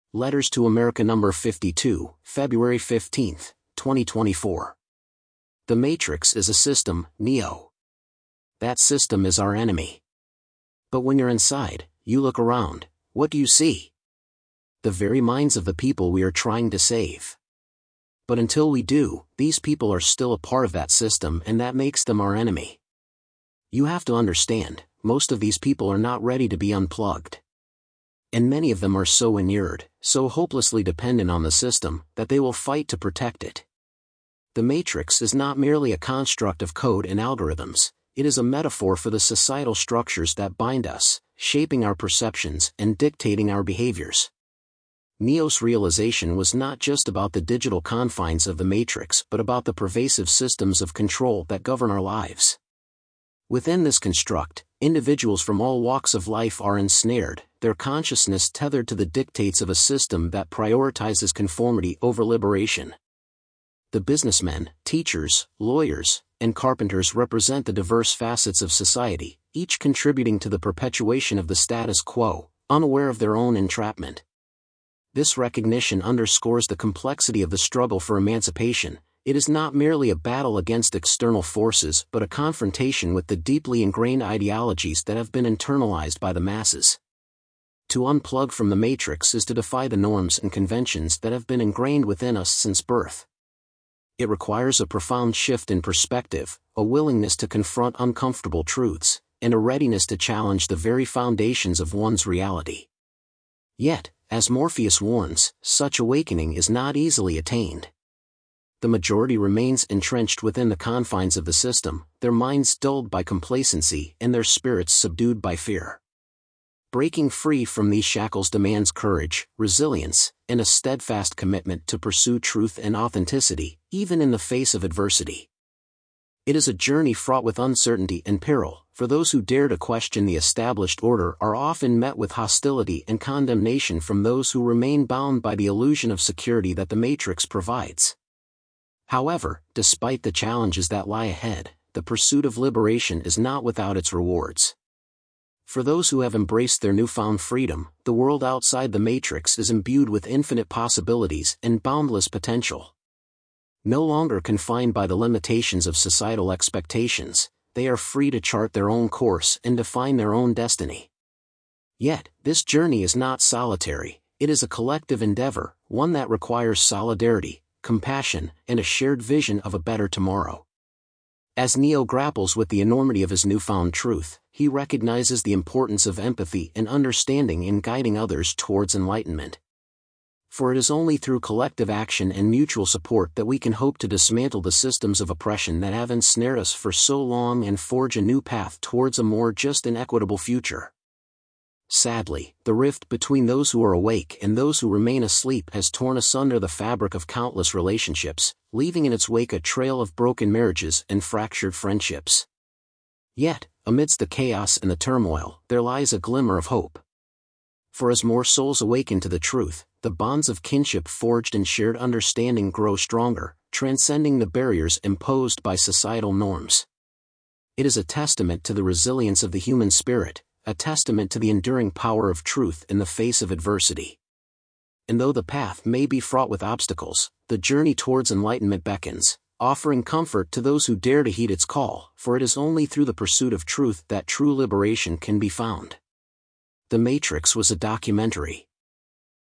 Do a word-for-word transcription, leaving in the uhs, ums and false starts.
Letters to America number fifty-two, February fifteenth, twenty twenty-four. The Matrix is a system, Neo. That system is our enemy. But when you're inside, you look around, what do you see? The very minds of the people we are trying to save. But until we do, these people are still a part of that system, and that makes them our enemy. You have to understand, most of these people are not ready to be unplugged. And many of them are so inured, so hopelessly dependent on the system, that they will fight to protect it. The Matrix is not merely a construct of code and algorithms, it is a metaphor for the societal structures that bind us, shaping our perceptions and dictating our behaviors. Neo's realization was not just about the digital confines of the Matrix but about the pervasive systems of control that govern our lives. Within this construct, individuals from all walks of life are ensnared, their consciousness tethered to the dictates of a system that prioritizes conformity over liberation. The businessmen, teachers, lawyers, and carpenters represent the diverse facets of society, each contributing to the perpetuation of the status quo, unaware of their own entrapment. This recognition underscores the complexity of the struggle for emancipation. It is not merely a battle against external forces but a confrontation with the deeply ingrained ideologies that have been internalized by the masses. To unplug from the Matrix is to defy the norms and conventions that have been ingrained within us since birth. It requires a profound shift in perspective, a willingness to confront uncomfortable truths, and a readiness to challenge the very foundations of one's reality. Yet, as Morpheus warns, such awakening is not easily attained. The majority remains entrenched within the confines of the system, their minds dulled by complacency and their spirits subdued by fear. Breaking free from these shackles demands courage, resilience, and a steadfast commitment to pursue truth and authenticity, even in the face of adversity. It is a journey fraught with uncertainty and peril, for those who dare to question the established order are often met with hostility and condemnation from those who remain bound by the illusion of security that the Matrix provides. However, despite the challenges that lie ahead, the pursuit of liberation is not without its rewards. For those who have embraced their newfound freedom, the world outside the Matrix is imbued with infinite possibilities and boundless potential. No longer confined by the limitations of societal expectations, they are free to chart their own course and define their own destiny. Yet, this journey is not solitary, it is a collective endeavor, one that requires solidarity, compassion, and a shared vision of a better tomorrow. As Neo grapples with the enormity of his newfound truth, he recognizes the importance of empathy and understanding in guiding others towards enlightenment. For it is only through collective action and mutual support that we can hope to dismantle the systems of oppression that have ensnared us for so long and forge a new path towards a more just and equitable future. Sadly, the rift between those who are awake and those who remain asleep has torn asunder the fabric of countless relationships, leaving in its wake a trail of broken marriages and fractured friendships. Yet, amidst the chaos and the turmoil, there lies a glimmer of hope. For as more souls awaken to the truth, the bonds of kinship forged in shared understanding grow stronger, transcending the barriers imposed by societal norms. It is a testament to the resilience of the human spirit, a testament to the enduring power of truth in the face of adversity. And though the path may be fraught with obstacles, the journey towards enlightenment beckons, offering comfort to those who dare to heed its call, for it is only through the pursuit of truth that true liberation can be found. The Matrix was a documentary.